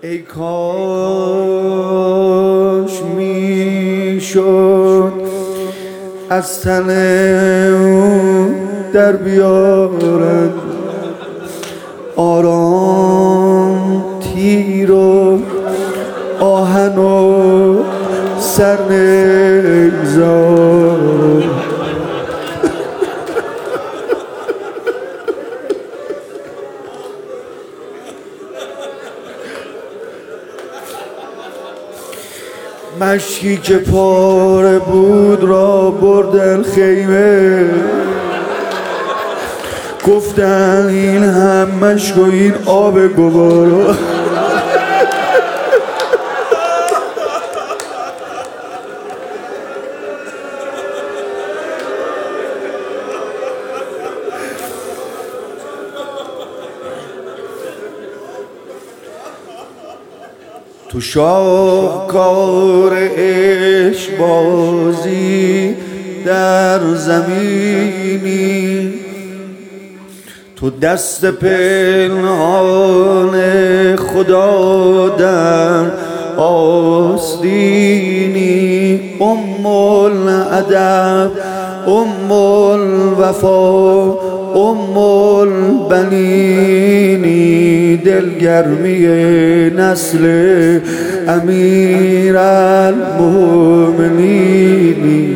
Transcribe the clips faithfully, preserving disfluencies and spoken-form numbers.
ای کاش میشد از تن او در بیارد آرام تیر و آهن و سرنگزار. مشکی که پاره بود را بردن خیمه، گفتن این هم مشک و این آب گوارا. تو شاهکار عشق بازی در زمینی، تو دست پنهان خدا در آستینی. ام الادب، ام الوفا، ام البنینی، دلگرمی نسل امیرالمؤمنینی.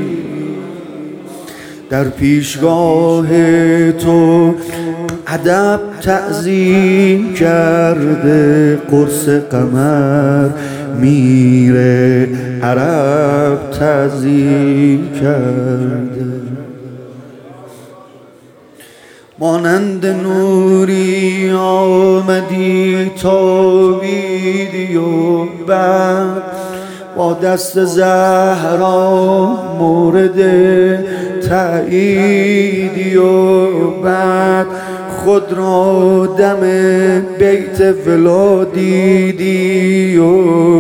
در پیشگاه تو ادب تعظیم کرده، قرص قمر میره عرب تعظیم کرده. مانند نوری آمدی تابیدی و بعد با دست زهرا مورد تأییدی و بعد خود را دم بیت ولا دیدی و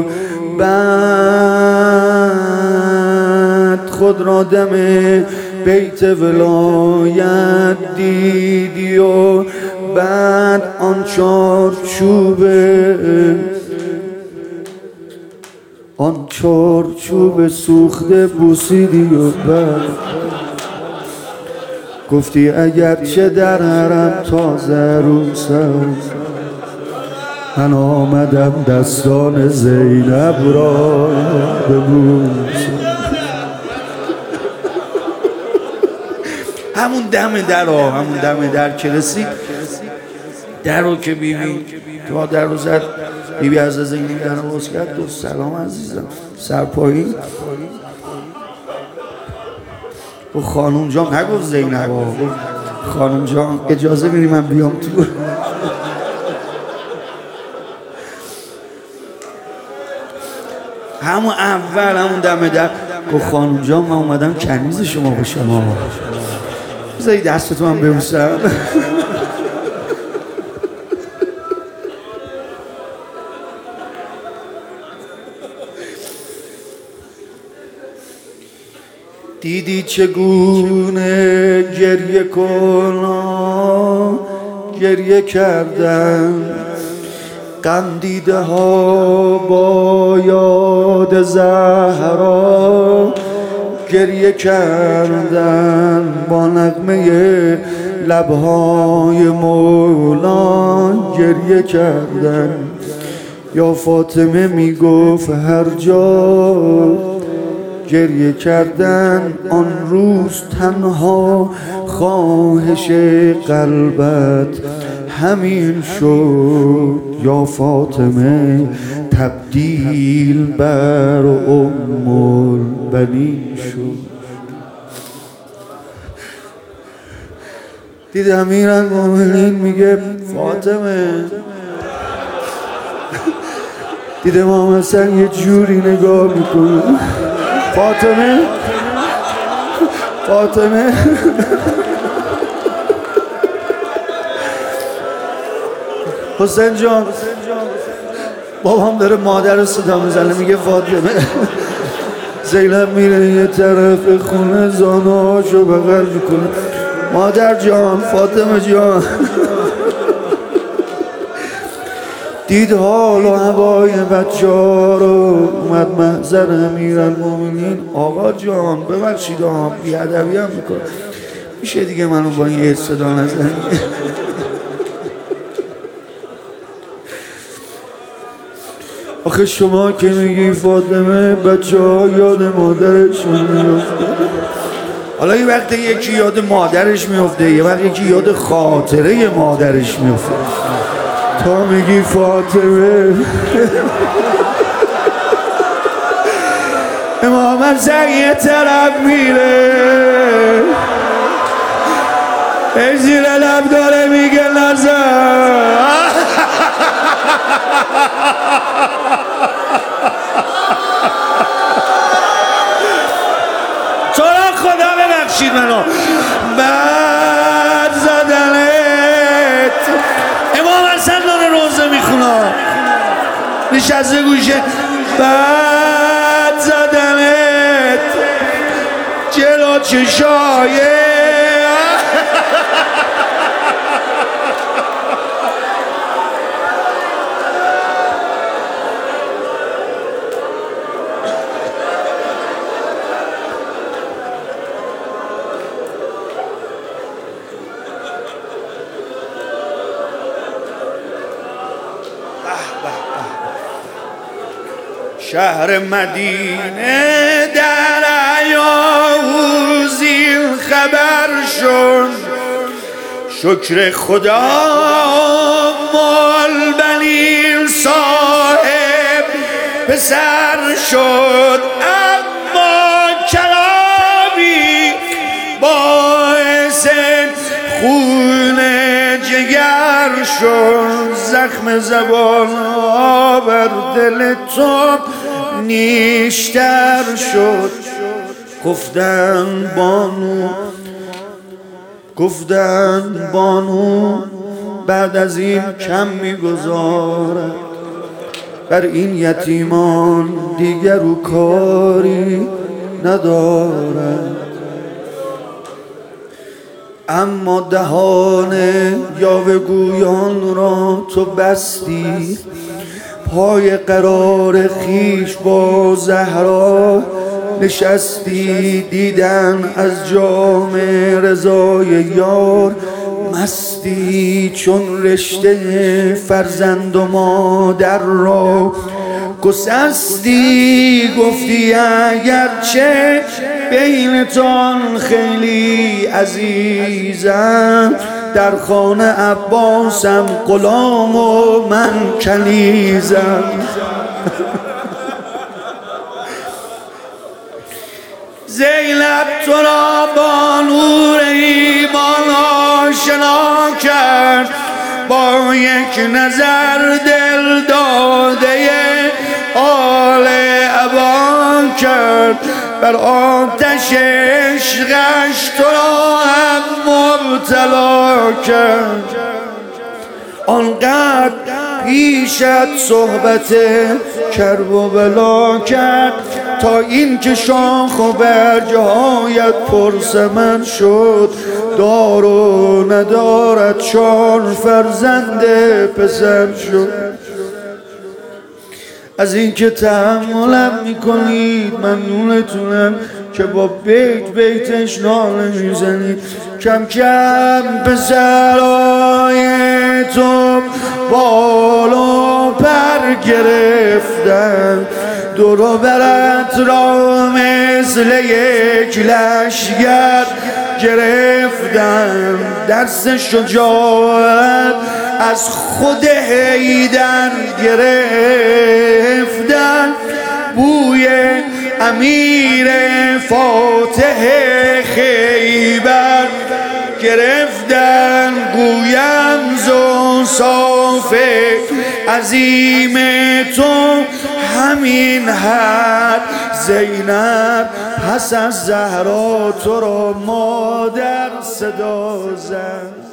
بعد خود را دم بیت ولایت دیدی و بعد آن چارچوب آن چارچوب سوخته بوسیدی و بعد گفتی اگر چه در حرم تازه عروسم، من آمدم دستان زینب را ببوسم. همون دم در ها همون دم در کلاسیک در رو که بیبی تو در رو زد، بیبی از زینب در رو باز کرد. دو سلام عزیزم، سرپایی و خانوم جان نگفت زینب، خانوم جان اجازه میدی من بیام تو؟ همون اول همون دم در گفت خانوم جان من اومدم کنیز شما با شما، بذاری دستتو هم ببوسم. دیدی چگونه گریه کنم گریه کردن، قندیده ها با یاد زهرا گریه کردن، با نغمه لبهای مولا گریه کردن. یا فاطمه میگفت هر جا گریه کردن، آن روز تنها خواهش قلبت همین شد. یا فاطمه تبدیل بر ام البنین شد. دید امیرالمؤمنین میگه فاطمه، دید امام حسن یه جوری نگاه میکنه، فاطمه فاطمه حسین جان بابام داره مادر رو صدا میزنه، میگه فاطمه. زینب میره یه طرف خونه زانهاشو بغل میکنه، مادر جان، فاطمه جان. دید حال و هوای بچه ها رو، اومد محضر امیرالمومنین. آقا جان ببخشید ها بی‌ادبی هم میکنه، میشه دیگه منو با این صدا نزنی؟ آخه شما که میگی فاطمه بچه ها یاد مادرشون میفته. حالا یه وقت یکی یاد مادرش میفته، یه وقت یکی یاد خاطره مادرش میفته. تا میگی فاطمه امام حسین یه طرف میره، ای زیر لب داره میگه نزن. تو را خدا ببخشید منو بعد زدنت. امام حسن داره روزه میخونه نشسته گوشه، بعد زدنت جلو چشایه. شهر مدینه در ایاوزین خبر شد، شکر خدا مال بنین صاحب پسر شد. اما کلامی باعث خون جگر شد، زخم زبان بر دل تو نیشتر شد. گفتن بانو گفتن بانو بعد از این کم میگذارد، بر این یتیمان دیگر او کاری ندارد. اما دهان یاوه گویان را تو بستی، پای قرار خیش با زهرا نشستی. دیدن از جام رضای یار مستی، چون رشته فرزند و مادر را گسستی. گفتی اگرچه بینتان خیلی عزیزم، در خانه عباسم غلام و من کنیزم. زینب تو را با نور ایمان آشنا کرد، با یک نظر دل داده آل ابا کرد. بر آتش عشقش تو را هم مبتلا کرد. آنقدر پیشت صحبت کرب و بلا کرد، تا این که شاخ و برجهایت پرس من شد. دار و ندارد چار فرزند پسر شد. از این که تحملم میکنید ممنونتونم، که با بیت بیتش ناله میزنید. کم کم پسرای تو بال و پر گرفتن، دور و برت را مثل یک لشگر گرفتن. درس شجاعت از خود حیدر گرفتن. بوی امیر فاتح خیبر گرفتن. گویم زوصاف عظیم تو همین حد. زینب پس از زهرا تو را مادر صدا زد.